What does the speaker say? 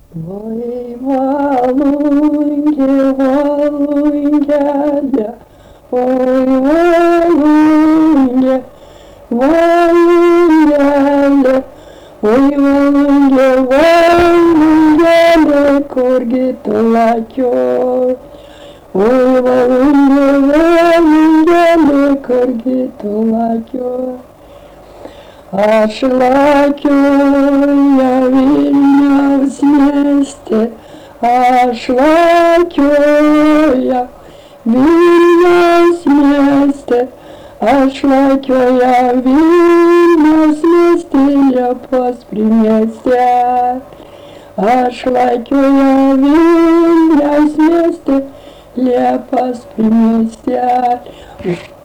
Ой, Валунья, Валунья, ой, Валунья, Валунья, ой, Валунья, Валунья, корги толачо. Ой, Валунья, Валунья, корги толачо. А шлакю я Вильня вместе, а шлакю я Вильня вместе, а шлакю я Вильня вместе, я вместе, а шлакю я Вильня вместе, я вместе.